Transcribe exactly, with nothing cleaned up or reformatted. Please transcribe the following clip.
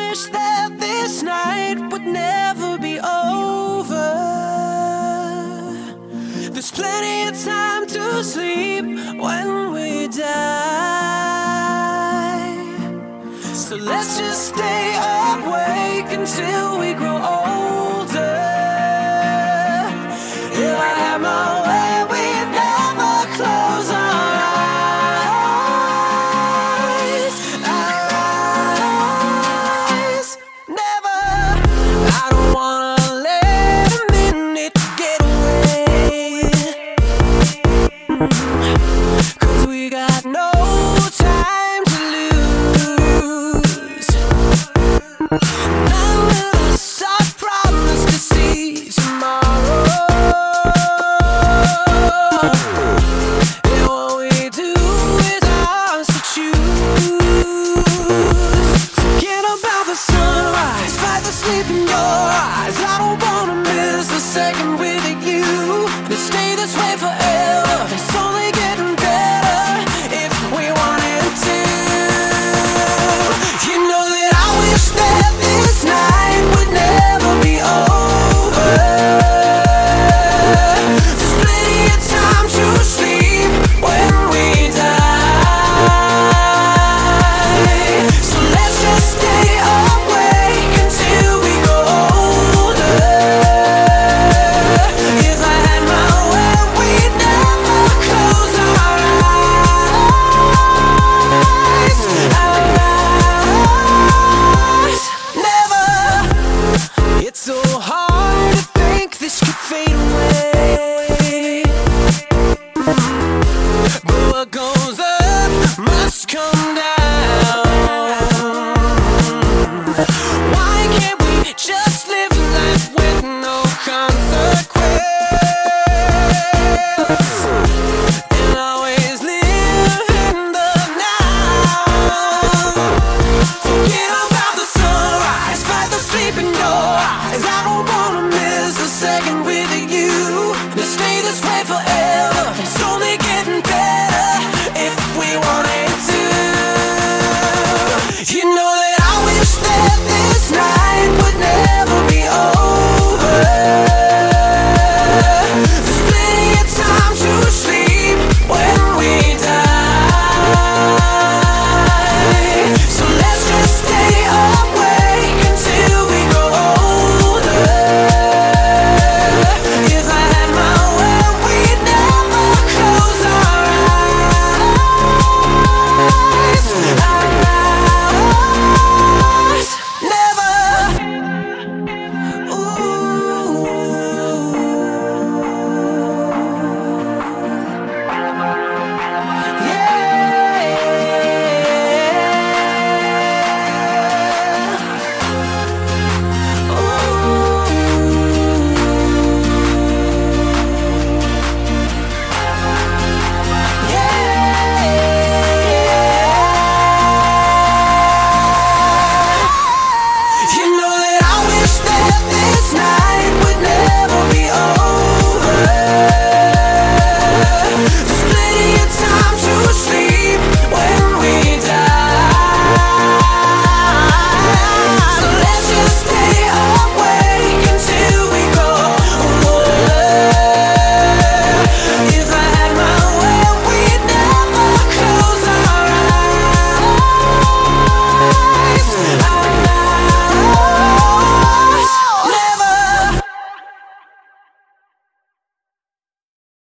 wish that this night would never be over. There's plenty of time to sleep when we die. So let's just stay awake until we grow older. If I had my way, we'd never close our eyes. Our eyes, never. I don't wanna let a minute get away, 'cause we got no time to lose. None of us are promised to see tomorrow. And what we do is ours to choose. Forget about the sunrise, fight the sleep in your eyes. I don't wanna miss a second with you. Let's stay this way forever. It's only getting better if we wanted to. You know that I wish that this night would never be over. There's plenty of time to sleep when we die. So let's just stay awake until we grow older. If I had my way, we'd never close our eyes. Our eyes, never. It's so hard to think this could fade away, but what goes up must come down. Why can't we just live life with no consequence, and always live in the now? Forget about the sunrise, fight the sleep in your eyes. I don't wanna miss a second with you. Let's stay this way forever. It's only getting better if we wanted to. You know